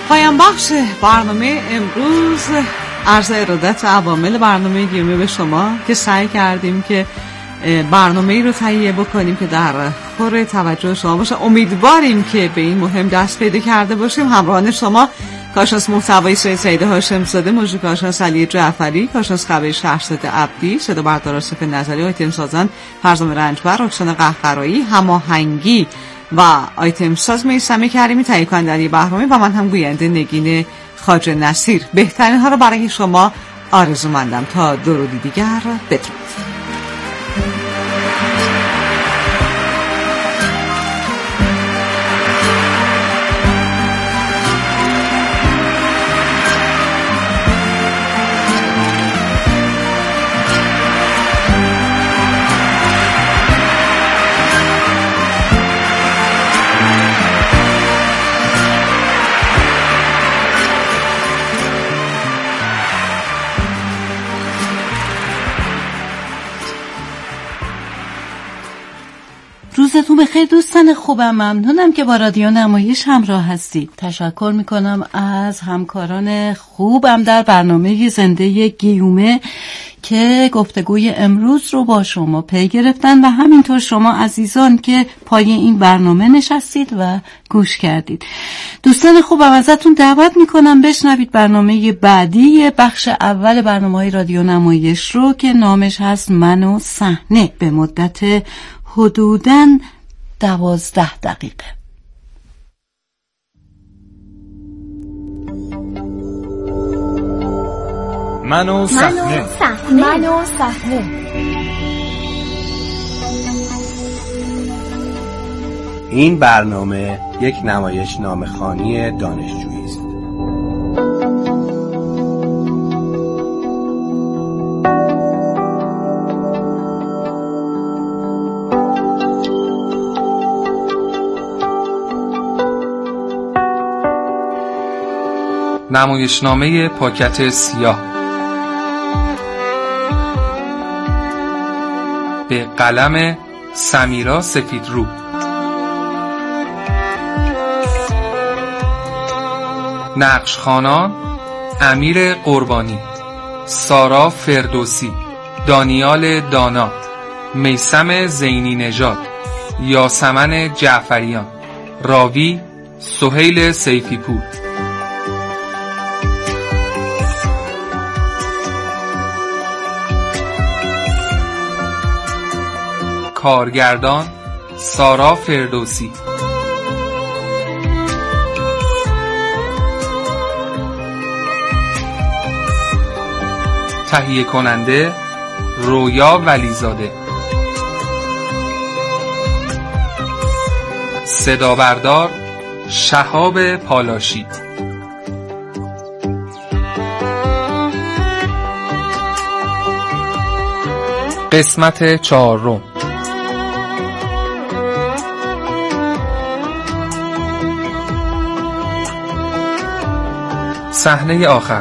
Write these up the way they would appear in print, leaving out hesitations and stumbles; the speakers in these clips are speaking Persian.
پایان بخش برنامه امروز عرض ارادت عوامل برنامه گیومه به شما که سعی کردیم که برنامه‌ای رو تهیه بکنیم که در خور توجه شما باشه. امیدواریم که به این مهم دست پیدا کرده باشیم. همراهان شما کارشناس محتوایی سید هاشم زاده، مجری کارشناس علی جعفری، کارشناس خبری شهرزاد عبدی، صدا بردار صف نظری، آیتم سازان فرزام رنجبر، رکشان قهقرایی، هماهنگی و آیتم ساز میثم کریمی، تهیه کننده بهرامی و من هم گوینده نگین خواجه نصیر. بهترین ها رو برای شما آرزومندم. تا درودی دیگر، بدرود. روزتون بخیر دوستان خوبم. ممنونم که با رادیو نمایش همراه هستید. تشکر میکنم از همکاران خوبم در برنامه زنده گیومه که گفتگوی امروز رو با شما پی گرفتن و همینطور شما عزیزان که پای این برنامه نشستید و گوش کردید. دوستان خوبم ازتون دعوت میکنم بشنوید برنامه بعدی بخش اول برنامه‌های رادیو نمایش رو که نامش هست من و صحنه، به مدت حدوداً 12 دقیقه. من و صحنه. این برنامه یک نمایش نامه‌خوانی دانشجویی است. نمایشنامه پاکت سیاه به قلم سمیرا سفیدرو. نقشخوانان: امیر قربانی، سارا فردوسی، دانیال دانا، میثم زینی نژاد، یاسمن جعفریان، راوی سهیل سیفی پور. کارگردان سارا فردوسی. تهیه کننده رویا ولیزاده. صدا بردار شهاب پالاشی. قسمت 4. صحنه آخر.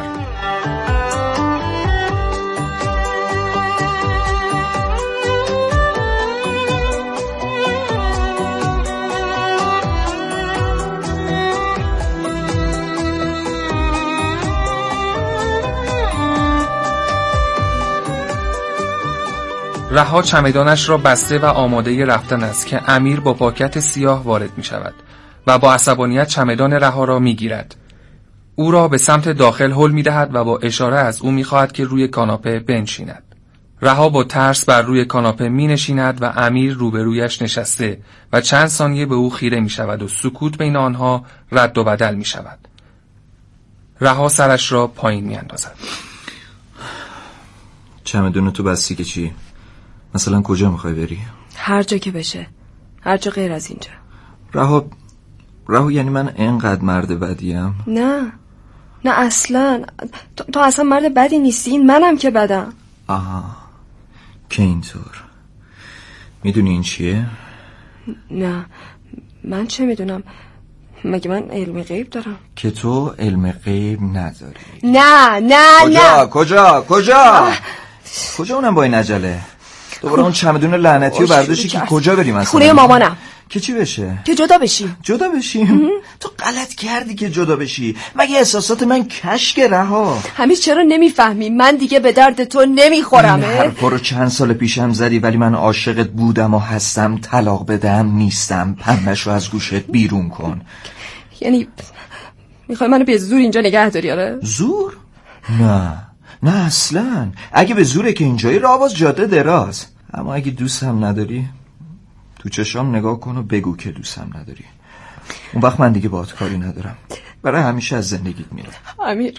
رها چمدانش را بسته و آماده رفتن است که امیر با پاکت سیاه وارد می شود و با عصبانیت چمدان رها را می گیرد. او را به سمت داخل هل می دهد و با اشاره از او می خواهد که روی کاناپه بنشیند. رها با ترس بر روی کاناپه می نشیند و امیر روبرویش نشسته و چند ثانیه به او خیره می شود و سکوت بین آنها رد و بدل می شود. رها سرش را پایین می اندازد. چمدون تو بستی که چی؟ مثلا کجا میخوای بری؟ هر جا که بشه، هر جا غیر از اینجا. رها یعنی من اینقدر مرد بدیم؟ نه اصلا تو اصلا مرد بدی نیستی، این منم که بدم. آها که اینطور. میدونی این چیه؟ نه من چه میدونم، مگه من علم غیب دارم؟ که تو علم غیب نداری. نه کجا اونم با این عجله؟ دوباره اون چمدون لعنتی رو برداشتی که کجا بریم اصلا؟ خونه مامانم. که چی بشه؟ که جدا بشیم. جدا بشیم؟ تو غلط کردی که جدا بشی. مگه احساسات من کشک رها؟ همیشه چرا نمیفهمی؟ من دیگه به درد تو نمیخورم. این حرفا رو چند سال پیشم زدی، ولی من عاشقت بودم و هستم. طلاق بدم نیستم. پنبه‌شو از گوشت بیرون کن. یعنی میخوای منو به زور اینجا نگه داری؟ آره؟ زور؟ نه اصلا. اگه به زوره که اینجایی راه باز جاده دراز. اما اگه دوستم نداری تو چشام نگاه کن و بگو که دوستم نداری. اون وقت من دیگه باهات کاری ندارم. برای همیشه از زندگیت میرم. امیر،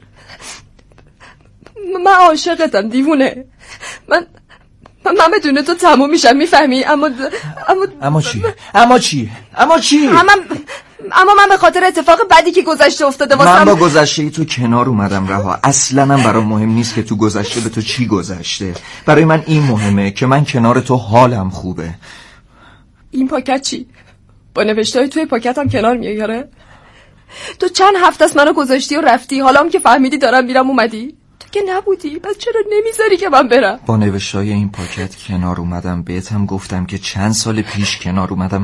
من عاشقتم دیوونه. من بدون تو تموم میشم، میفهمی؟ اما چی؟ اما من به خاطر اتفاق بدی که گذشته افتاده واسم. من با گذشته تو کنار اومدم رها. اصلا هم برام مهم نیست که تو گذشته به تو چی گذشته. برای من این مهمه که من کنار تو حالم خوبه. این پاکت چی؟ با نوشته‌های توی پاکتم کنار میای؟ آره؟ تو چند هفته است منو گذاشتی و رفتی، حالا هم که فهمیدی دارم میرم اومدی؟ تو که نبودی، پس چرا نمیذاری که من برم؟ با نوشته‌های این پاکت کنار اومدم. بهتم گفتم که چند سال پیش کنار اومدم.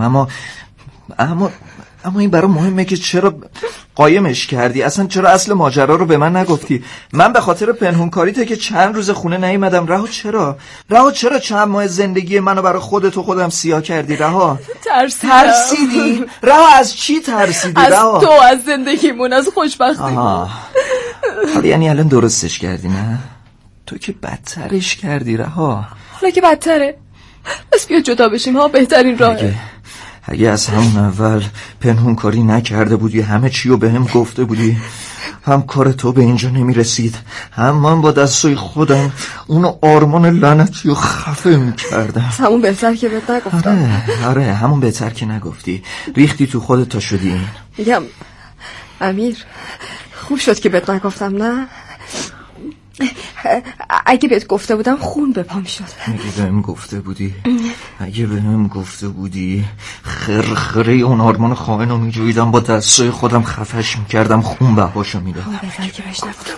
اما این برام مهمه که چرا قایمش کردی؟ اصلا چرا اصل ماجرا رو به من نگفتی؟ من به خاطر پنهونکاریته که چند روز خونه نیومدم. رها چرا چند ماه زندگی منو برای خودم سیاه کردی؟ رها ترسیدی؟ رها از چی ترسیدی؟ رها از تو، از زندگیمون، از خوشبختیمون. حالا یعنی الان درستش کردی؟ نه تو که بدترش کردی. رها حالا که بدتره، بس بیا جدا بشیم ها، بهترین راهه. اگه از همون اول پنهونکاری نکرده بودی، همه چی رو به هم گفته بودی، هم کار تو به اینجا نمیرسید، هم من با دستای خودم اون آرمان لعنتی رو خفه میکردم. همون بهتر که بهت نگفتم. آره همون بهتر که نگفتی. ریختی تو خودت تا شدی این. میگم امیر، خوب شد که بهت نگفتم. نه اگه بهت گفته بودم خون به پام شد. اگه بهم گفته بودی خرخره اون آرمان خائن رو میجویدم، با دستای خودم خفش میکردم، خون بهاشو میدادم. بهتر که بهش نگفتم.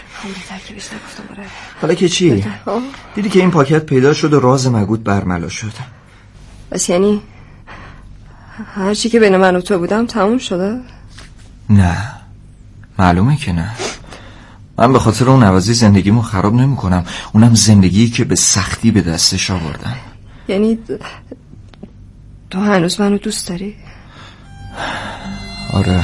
حالا که چی؟ دیدی که این پاکت پیدا شد و راز مگود برملا شد. بس یعنی هر چی که بین من و تو بودم تموم شده؟ نه معلومه که نه. من به خاطر اون عوضی زندگیمو خراب نمی کنم. اونم زندگی که به سختی به دستش آوردم. یعنی تو هنوز منو دوست داری؟ آره.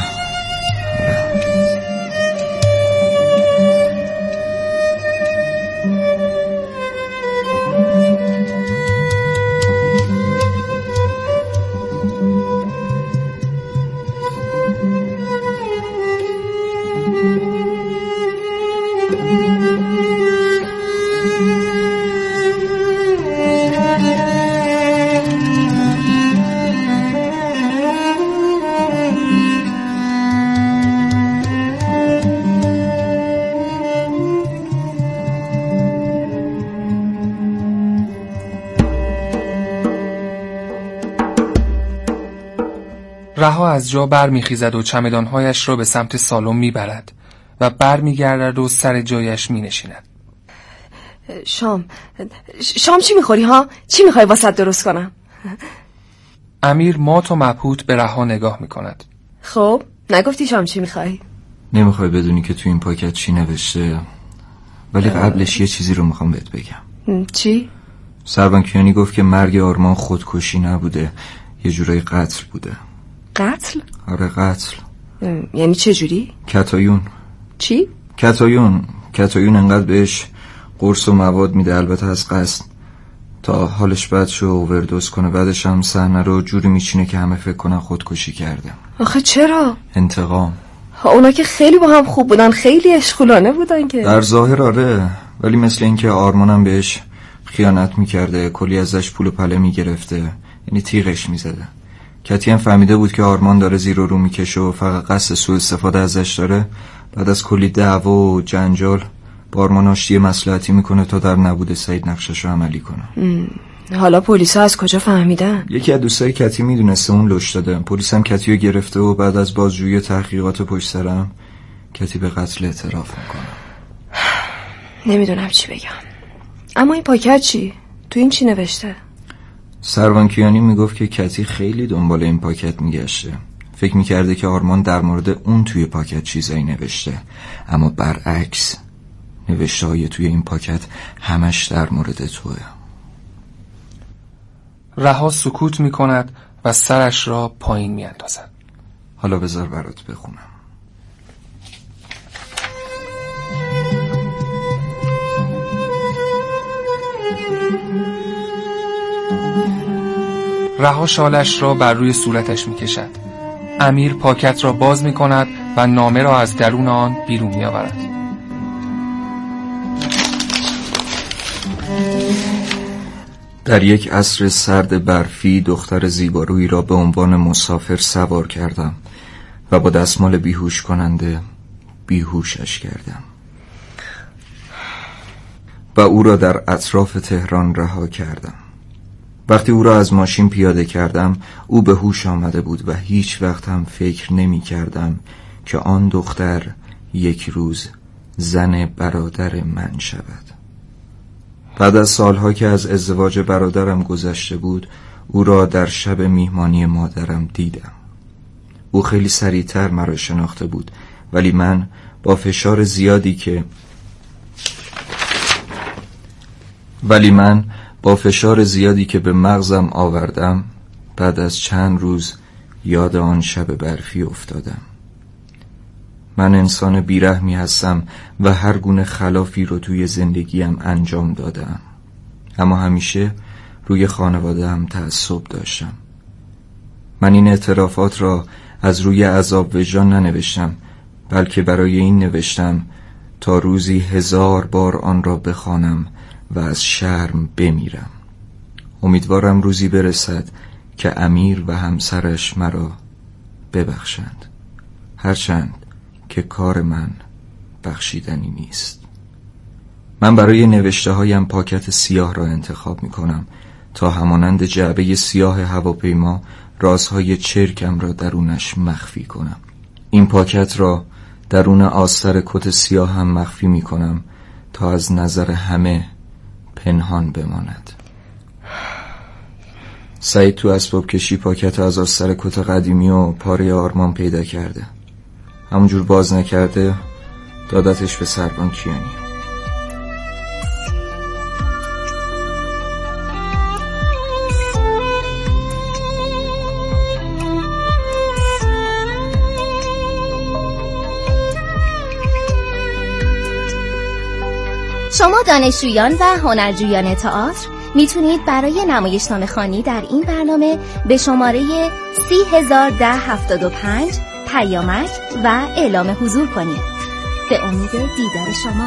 رها از جا برمیخیزد و چمدانهایش را به سمت سالن میبرد و برمیگردد و سر جایش مینشیند. شام چی میخوری ها؟ چی میخوای واسط درست کنم؟ امیر مات و مبهوت به رها نگاه میکند. خب نگفتی شام چی میخوای؟ نمیخوای بدونی که تو این پاکت چی نوشته، ولی قبلش یه چیزی رو میخوام بهت بگم. چی؟ سربانکیانی گفت که مرگ آرمان خودکشی نبوده، یه جورای قتل بوده. قتل؟ آره قتل. یعنی چه جوری؟ کتایون. چی؟ کتایون انقدر بهش قرص و مواد میده، البته از قصد، تا حالش بد شو اووردوز کنه. بعدش هم صحنه رو جوری میچینه که همه فکر کنن خودکشی کرده. آخه چرا؟ انتقام. اونا که خیلی با هم خوب بودن، خیلی عشقلانه بودن که. در ظاهر آره، ولی مثل این که آرمانم بهش خیانت میکرده، کلی ازش پول و پله میگرفته، یعنی تیغش میزده. کتی هم فهمیده بود که آرمان داره زیر و رو میکشه و فقط قصد سوء استفاده ازش داره. بعد از کلی دعوا و جنجال با آرمان آشتی مصلحتی میکنه تا در نبود سعید نقششو عملی کنه. حالا پلیسا از کجا فهمیدن؟ یکی از دوستای کتی میدونسته، اون لش داده. پلیس هم کتیو گرفته و بعد از بازجویی تحقیقات پشت سرم کتی به قتل اعتراف میکنه. نمیدونم چی بگم. اما این پاکت چی؟ تو این چی نوشته؟ سروانکیانی میگفت که کتی خیلی دنبال این پاکت میگشته. فکر میکرده که آرمان در مورد اون توی پاکت چیزایی نوشته، اما برعکس، نوشته های توی این پاکت همش در مورد توه. رها سکوت میکند و سرش را پایین میاندازد. حالا بذار برات بخونم. رها شالش را بر روی صورتش میکشد. امیر پاکت را باز میکند و نامه را از درون آن بیرون میآورد. در یک عصر سرد برفی دختر زیبارویی را به عنوان مسافر سوار کردم و با دستمال بیهوش کننده بیهوشش کردم و او را در اطراف تهران رها کردم. وقتی او را از ماشین پیاده کردم او به هوش آمده بود و هیچ وقت هم فکر نمی کردم که آن دختر یک روز زن برادر من شود. بعد از سالها که از ازدواج برادرم گذشته بود او را در شب میهمانی مادرم دیدم. او خیلی سریعتر مرا شناخته بود، ولی من با فشار زیادی که به مغزم آوردم بعد از چند روز یاد آن شب برفی افتادم. من انسان بیرحمی هستم و هر گونه خلافی رو توی زندگیم انجام دادم، اما همیشه روی خانواده‌ام تعصب داشتم. من این اعترافات را از روی عذاب وجدان ننوشتم، بلکه برای این نوشتم تا روزی 1000 بار آن را بخوانم و از شرم بمیرم. امیدوارم روزی برسد که امیر و همسرش مرا ببخشند، هرچند که کار من بخشیدنی نیست. من برای نوشته هایم پاکت سیاه را انتخاب می کنم تا همانند جعبه سیاه هواپیما رازهای چرکم را درونش مخفی کنم. این پاکت را درون آستر کت سیاه هم مخفی می کنم تا از نظر همه پنهان بماند. سعید تو اسباب کشی پاکت از آستر کت قدیمی و پاره آرمان پیدا کرده. همونجور باز نکرده دادتش به سروانکیانی. شما دانشجویان و هنرجویان تئاتر میتونید برای نمایشنامه خوانی در این برنامه به شماره 301075 پیامک و اعلام حضور کنید. به امید دیدار شما.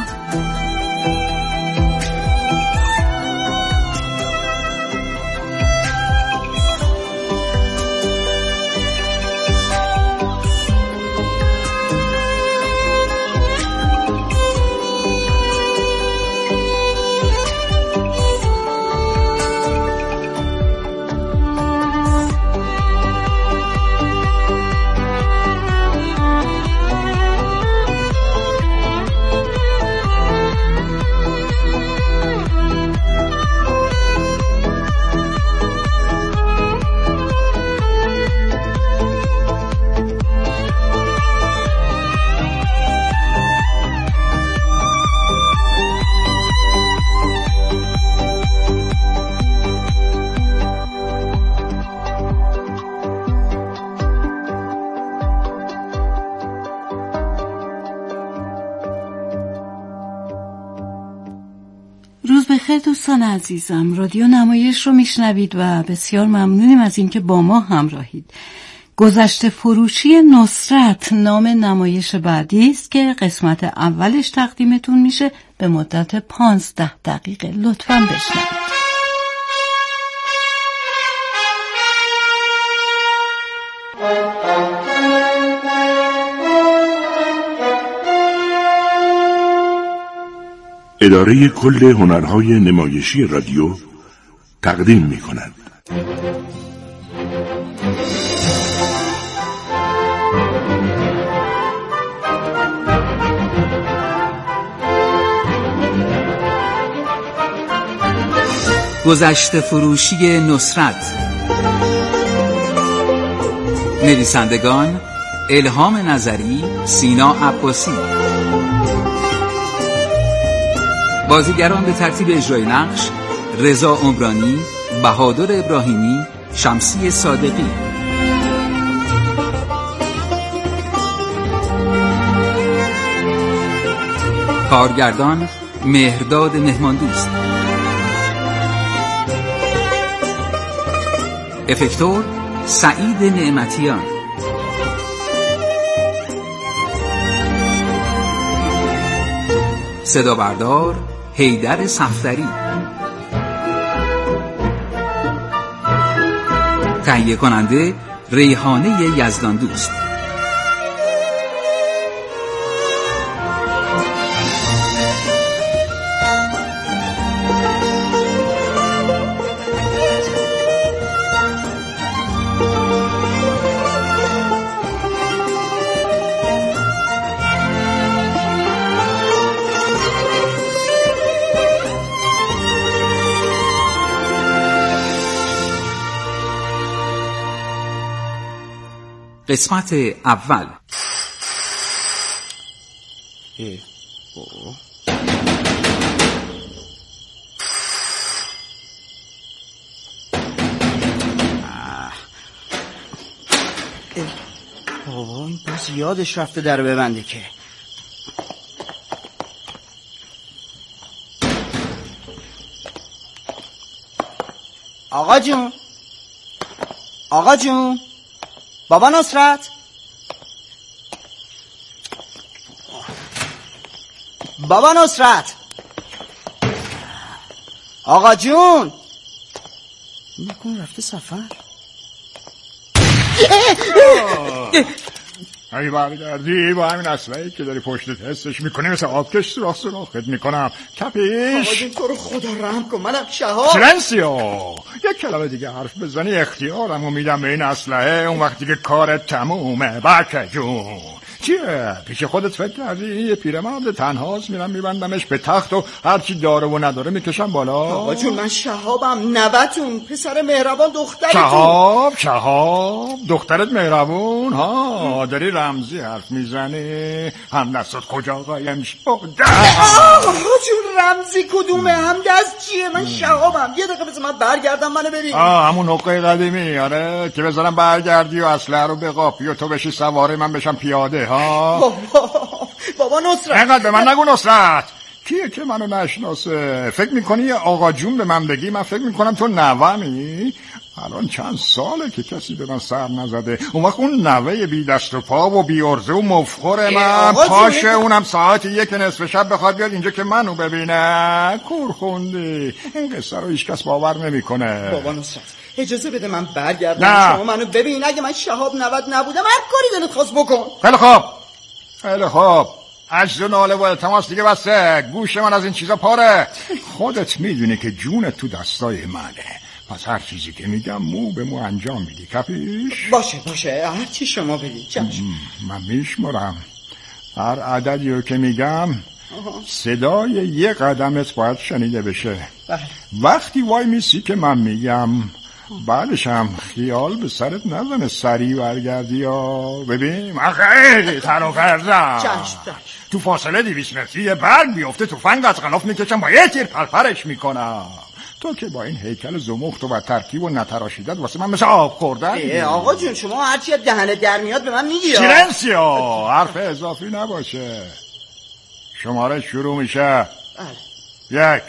بخیر دوستان عزیزم، رادیو نمایش رو میشنوید و بسیار ممنونیم از اینکه با ما همراهید. گذشته فروشی نصرت نام نمایش بعدی است که قسمت اولش تقدیمتون میشه به مدت 15 دقیقه. لطفاً بشنوید. اداره کل هنرهای نمایشی رادیو تقدیم می کند. گذشته فروشی نصرت. نویسندگان الهام نظری، سینا عباسی. بازیگران به ترتیب اجرای نقش: رضا عمرانی، بهادر ابراهیمی، شمسی صادقی. کارگردان مهرداد مهماندوست. افکتور سعید نعمتیان. صدا بردار حیدر صفدری. تهیه کننده ریحانه یزدان دوست. قسمت اول. بابا این باز یادش رفته در ببنده که. آقا جون، آقا جون، بابا نصرت، بابا نصرت، آقا جون. نکن رفته سفر. اگه برگردی با همین اسلحه‌ای که داری پشتت حسش میکنی مثل آبکش سراخت میکنم. کپیش. آقا جون تو رو خدا رحم کن، منم شهاب. سیلنسیو. یک کلمه دیگه حرف بزنی اختیارمو میدم به این اسلحه. اون وقتی که کارت تمومه. بکه جون چیه؟ پیش خودت فکر کردی یه پیرمرد تنهاست میرم میبندمش به تخت و هرچی داره و نداره میکشم بالا؟ آقا جون من شهابم، نوتون، پسر مهربان دخترتون. شهاب دخترت مهربون؟ ها داری رمزی حرف میزنی؟ هم دستت کجا قایم شده؟ آقا جون رمزی کدومه؟ هم دست چیه؟ من شهابم. یه دقیقه بذار من برگردم منو ببین. همون نقطه قدیمی. آره که بذارم برگردی و اسلحه رو بقاپی و تو بشی سواره من بشم پیاده. ها بابا نصرت اینقدر به من نگو نصرت. کیه که منو نشناسه؟ فکر میکنی آقا جون به من بگی من فکر میکنم تو نوه‌می؟ الان چند ساله که کسی به من سر نزده. اون وقت اون نوه بی دست و پا و بی عرضه و مفخور من پاشه اونم ساعت 1 نصف شب بخواد بیاد اینجا که منو ببینه. کور خوندی. این قصه رو هیچ کس باور نمیکنه. بابا نصرت اجازه بده من برگردم. شما منو ببین. اگه من شهاب نوت نبودم هر کاری دلت خواست بکن. خیلی خوب خیلی خوب. عجز و ناله و التماس دیگه بسه. گوش من از این چیزا پاره. خودت میدونی که جونت تو دستای منه. پس هر چیزی که میگم مو به مو انجام میدی. کپیش؟ باشه هر چی شما بگید. من میشمرم هر عددی رو که میگم. صدای یه قدمت باید شنیده بشه. وقتی وای میسی که من میگم بعدش هم خیال به سرت نزنه سریع برگردی یا ببین من خیلی تنو کردم. تو فاصله 200 متری یه برگ بیفته تو فنگ از غلاف میکشم با یه تیر پرپرش میکنم. تو که با این هیکل زمخت و با ترکیب و نتراشیدت واسه من مثل آب خوردن. آقا جون شما هرچی دهنه در میاد به من میگی. سیلنسیو. حرف اضافی نباشه. شماره شروع میشه. 1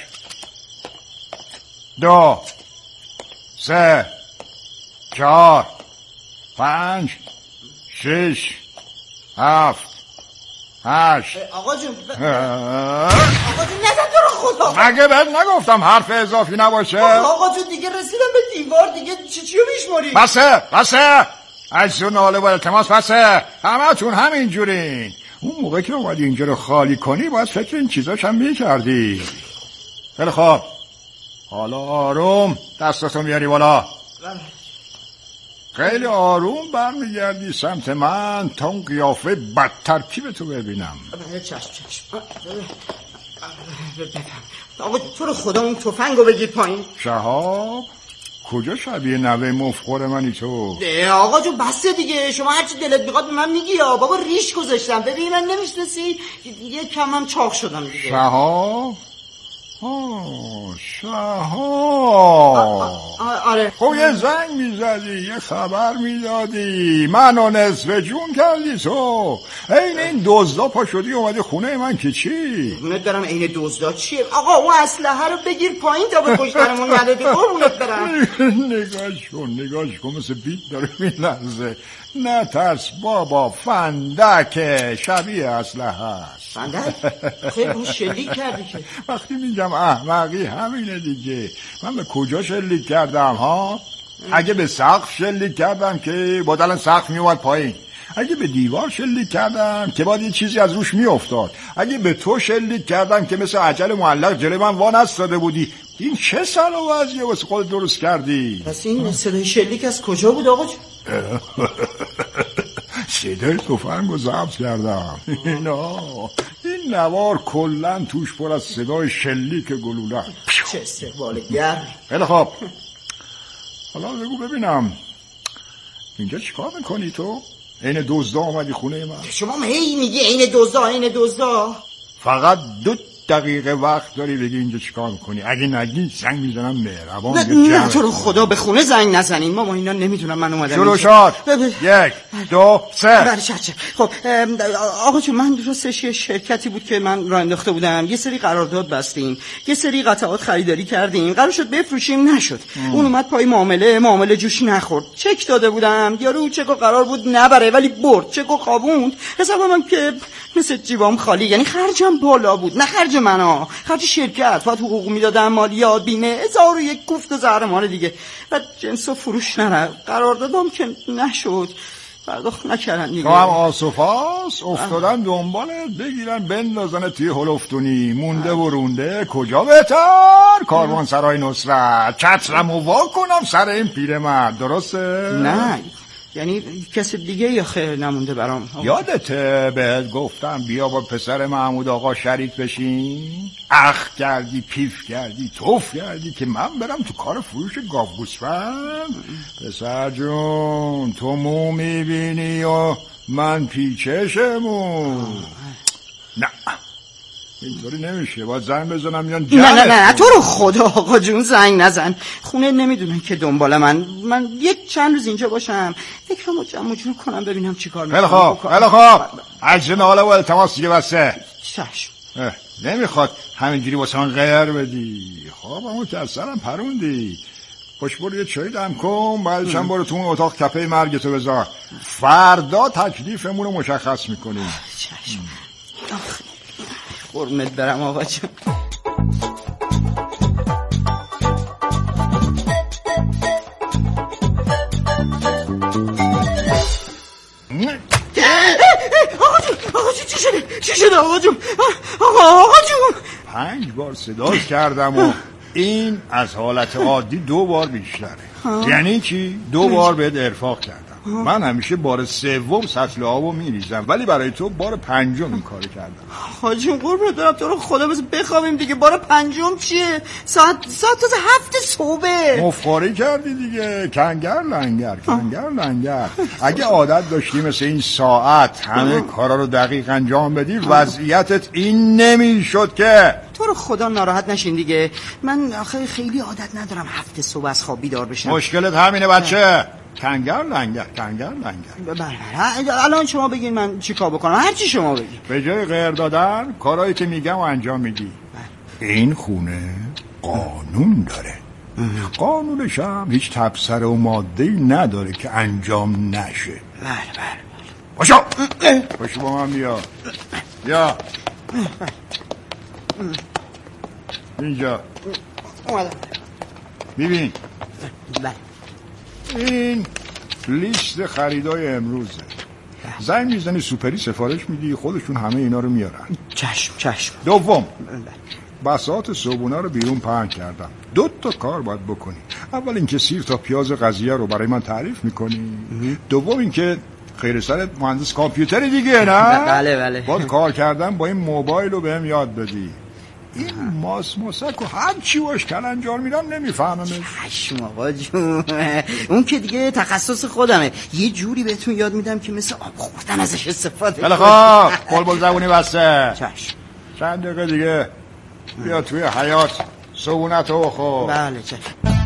2 3 4 5 6 7 8. آقا جون نزد تو رو خدا. مگه بهت نگفتم حرف اضافی نباشه؟ آقا جون دیگه رسیدم به دیوار دیگه چیو میشماری؟ بسه عجز و ناله و التماس بسه. همتون همین جورین. اون موقع که اومدی اینجا رو خالی کنی باید فکر این چیزاش هم میکردی. خیلی خوب حالا آروم دستاتو میاری بالا. خیلی آروم برمیگردی سمت من تا اون قیافه بدترکیب تو ببینم. چشم آقا تو رو خدا اون تفنگو بگیر پایین. شهاب کجا شبیه نوه مفخور منی تو؟ آقا جو بسته دیگه، شما هرچی دلت میخواد به من میگی. بابا ریش گذاشتم، ببین من نمیشناسی، یک کم هم چاق شدم دیگه. شهاب؟ شهاب آره. خب یه زنگ میزدی، یه خبر میدادی، منو نصف جون کردی تو. این دزدا پا شدی اومدی خونه من که چی؟ قربونت برم این دزدا چیه؟ آقا اون اسلحه رو بگیر پایین تا به کشتنمون ندادی. قربونت برم. نگاش کن مثل بیت داره میلرزه. نه ترس بابا، فندک شبیه اسلحه است. فندک؟ خیلی شلیک کردی که. وقتی میگم احمقی همینه دیگه. من به کجا شلیک کردم ها؟ اگه به سقف شلیک کردم که باید الان سقف میومد پایین. اگه به دیوار شلیک کردم که باید یه چیزی از روش میافتاد. اگه به تو شلیک کردم که مثل عجل معلق جلوی من وان استاده بودی. این چه سر و وضعیه واسه خودت درست کردی؟ پس این صدای شلیک از کجا بود آقا؟ صدای تفنگو ضبط کردم. این نوار کلن توش پر از صدای شلیک گلوله. چه استقبال گرم. خیلی خوب، حالا بگو ببینم اینجا چیکار میکنی تو؟ این دزدا اومدی خونه من؟ شما هی میگی این دزدا. فقط 2 دقیقه وقت داری بگی اینجا چیکار میکنی. اگه نگی زنگ میزنم مهربان. نه تو رو خدا به خونه زنگ نزنین. ماما اینا نمیدونم من اومدم. شروع شد. 1 2 3. بله چه. خب آقا چون من راستش یه شرکتی بود که من راه انداخته بودم. یه سری قرارداد بستیم، یه سری قطعات خریداری کردیم، قرار شد بفروشیم، نشد. اون اومد پای معامله جوش نخورد. چک داده بودم، یارو چکو قرار بود نبره ولی برد. چکو خوابوند. حسابم که مثل جیبام خالی، یعنی خرجم بالا بود. نه خرج منو، خرج شرکت. باید حقوق میدادم، مالیات، بیمه، 1001 کوفت و زهرمار دیگه. بعد جنسو فروش نرفت. قراردادم که نشد، پرداخت نکردن دیگه. تو هم آسوفاس افتادن دنبالت بگیرن بندازن توی هلفتونی. مونده و رونده کجا بهتر؟ کاروان سرای نصرت. چترمو وا کنم سر این پیرمرد. درسته؟ نه یعنی کسی دیگه یا خیر نمونده برام. یادته بهت گفتم بیا با پسر محمود آقا شریک بشین؟ اخ کردی، پیف کردی، توف کردی که من برم تو کار فروش گاو گوسفند. پسر جون تو مو میبینی و من پیچشمو. نه اینطوری نمیشه، باید زنگ بزنم میان نه تو رو خدا آقا جون زنگ نزن. خونه نمیدونن که دنبال من یک چند روز اینجا باشم، فکرمو جمع جور کنم ببینم چیکار میکنم. خیلی خوب عجل حالا و التماس دیگه بسته. چشم. نمیخواد همینجوری واسه من غیر بدی. خب همون که از سرم پروندی. خوش برو یه چایی دم کن، بعدش هم برو تو اون اتاق کپه مرگتو بذار. فردا تکلیفمون رو مشخص میکنیم. چشم. قربونت برم آقا جون. آقا جون چی شده آقا جون؟ آقا جون 5 بار صداش کردم و این از حالت عادی 2 بار بیشتره. یعنی چی؟ 2 بار بهت ارفاق کردم. من همیشه بار 3 سطل آبو میریزم، ولی برای تو بار 5 این کارو کردم. حاجی قربونت برم تو رو خدا بس بخوابیم دیگه. بار 5 چیه؟ ساعت تازه 7 صبح. مفخوری کردی دیگه. کنگر لنگر. اگه عادت داشتی مثل این ساعت همه کارا رو دقیق انجام بدی وضعیتت این نمیشد که. تو رو خدا ناراحت نشین دیگه. من آخه خیلی عادت ندارم 7 صبح از خواب بیدار بشم. مشکلت همینه بچه. کنگر لنگر. الان شما بگین من چی کار بکنم؟ هر چی شما بگین. به جای غیر دادن کارهایی که میگم و انجام میدی. این خونه قانون داره. قانونش هم هیچ تبصره و ماده‌ای نداره که انجام نشه. بله. باشو با من بیا اینجا اومدم. ببین بله. این لیست خریدای امروزه. زنگ میزنی سوپری سفارش میدی، خودشون همه اینا رو میارن. چشم. دوم بساط صبحونه رو بیرون پهن کردم. 2 کار باید بکنی. اول اینکه سیر تا پیاز قضیه رو برای من تعریف میکنی. دوم اینکه خیر سر مهندس کامپیوتری دیگه نه؟ بله. باید کار کردن با این موبایل رو بهم یاد بدی. این ماسک و هر چی باش کلنجار میرم نمیفهممش. چشم آقا جون، اون که دیگه تخصص خودمه. یه جوری بهتون یاد میدم که مثل آب خوردن ازش استفاده بله خواه بلبل زبونی بسته. چشم. چند دقیقه دیگه بیا توی حیات صبونتو بخور. بله چشم.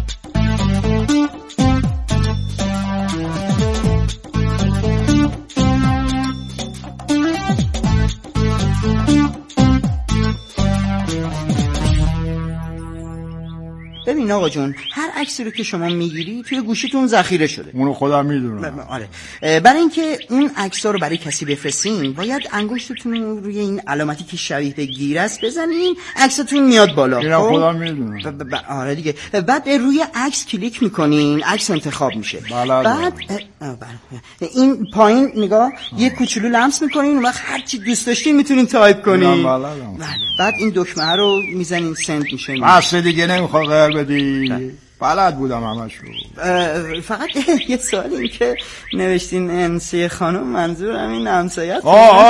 ببین آقا جون، هر عکسی رو که شما میگیری توی گوشیتون ذخیره شده. اونو خودم میدونم. آره. برای اینکه اون عکس‌ها رو برای کسی بفرستین باید انگشتتون رو روی این علامتی که شبیه به گیر است بزنین، عکستون میاد بالا. اینم خودم میدونم. آره دیگه. بعد روی عکس کلیک میکنین، عکس انتخاب میشه. بعد این پایین نگاه یه کوچولو لمس میکنین، اون وقت هر چی دوست داشتین میتونین تایپ کنین. بعد این دکمه رو میزنین، سند میشه. بس دیگه نمیخواد غیر بدی. بلد بودم همش رو. فقط یه سوال این که نوشتین انسی خانم، منظور همین همسایت؟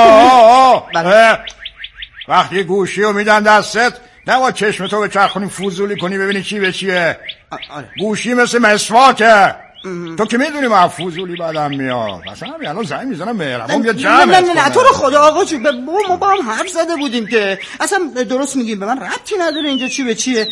وقتی گوشی رو میدن دستت نباید چشمتو به چرخونی فوزولی کنی ببینی چی به چیه. گوشی مثل مسواکه. تو که میدونی من فوزولی بعدم میاد. اصلا همین الان زنگ میزنم مهربان بیا جمعت کنه. نه تو رو خدا آقا چون ما با هم حرف زده بودیم که اصلا درست میگیم، به من ربطی نداره اینجا چی به چیه.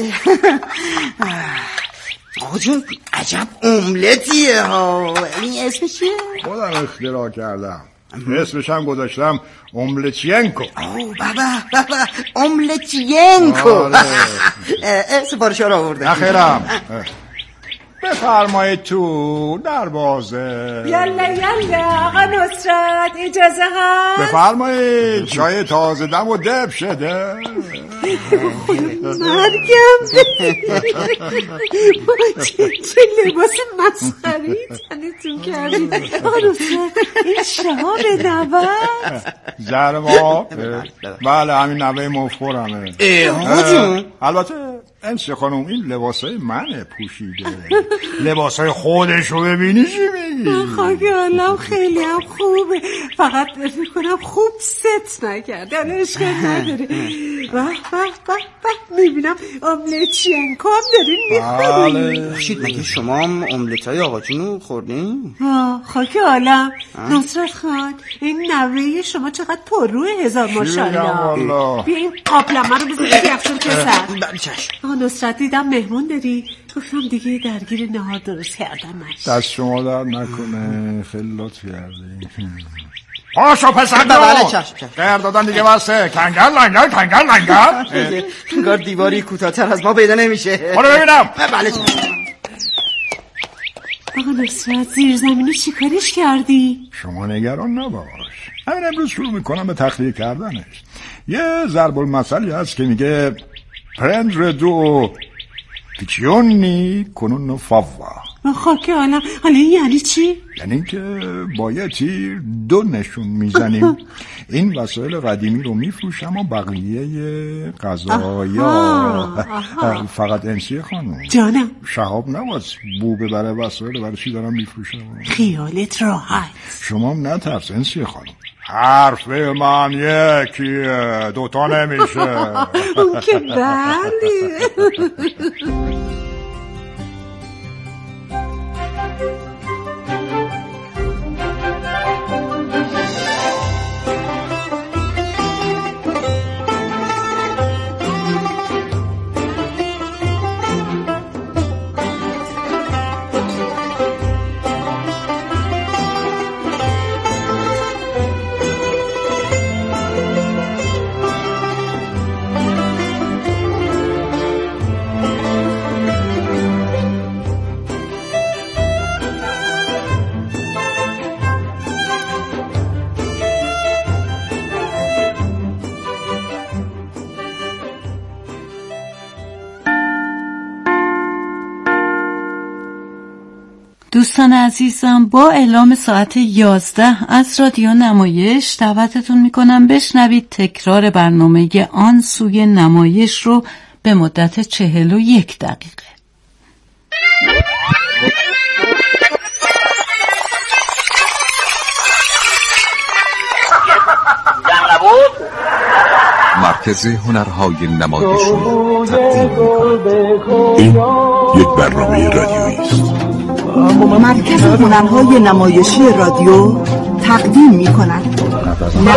آقا جون عجب املتیه ها. این اسم چیه؟ خودم اختراع کردم. اسمش هم گذاشتم املتینکو. بابا املتینکو. سفارش ها رو آورده. نخیرم. بفرمایید تو دروازه. یالا آقا نصرت اجازه هست؟ بفرمایید چای تازه دم و دب شده. مرگم چه لباس مسخری تنتون کردید آقا نصرت. این شهاب نوت زرما. بله همین نوه مفخورمه. البته انسی خانم این لباسای منه پوشیده. لباسای خودش رو ببینی چی میگی؟ خاک عالم خیلی هم خوبه، فقط میکنم خوب ست نکردن. اشکال نداره. میبینم املتینکو هم دارین میخورین. بخشید مگه شما هم املتای آقا جونو خوردین؟ خاک عالم نصرت خان، این نوه شما چقدر پرروه، هزار ماشاءالله. بیا این قابلمه رو بذارید یخچال پسر. آقا نصرت دیدم مهمون داری، گفتم دیگه درگیر نهار درست کردن نشه. دست شما در نکنه، خیلی لطف کردی. پاشو پسر غیر دادن دیگه بسته. کنگر لنگر انگار دیواری کوتاه‌تر از ما پیدا نمیشه. برو ببینم. بله آقا نصرت زیر زمینی چی کارش کردی؟ شما نگران نباش، همین امروز شروع میکنم به تخلیه کردنش. یه ضرب المثلی هست که میگه prendere piccioni con un fava. خاک عالم، حالا یعنی چی؟ یعنی که با یه تیر دو نشون میزنیم. این وسایل قدیمی رو میفروشم و بقیه غذایا فقط انسی خانم. جانم شهاب نباید بو ببره وسایل برای چی دارم میفروشم. خیالت راحت. شما هم نترس انسی خانم، حرف من یکیه، دوتا نمیشه. اون که بله. دوستان عزیزم، با اعلام ساعت 11 از رادیو نمایش دعوتتون میکنم بشنوید تکرار برنامه آن سوی نمایش رو به مدت 41 دقیقه. مرکز هنرهای نمایشی تقدیم می‌کند. این یک برنامه رادیویی است. مرکز هنرهای نمایشی رادیو تقدیم می‌کند.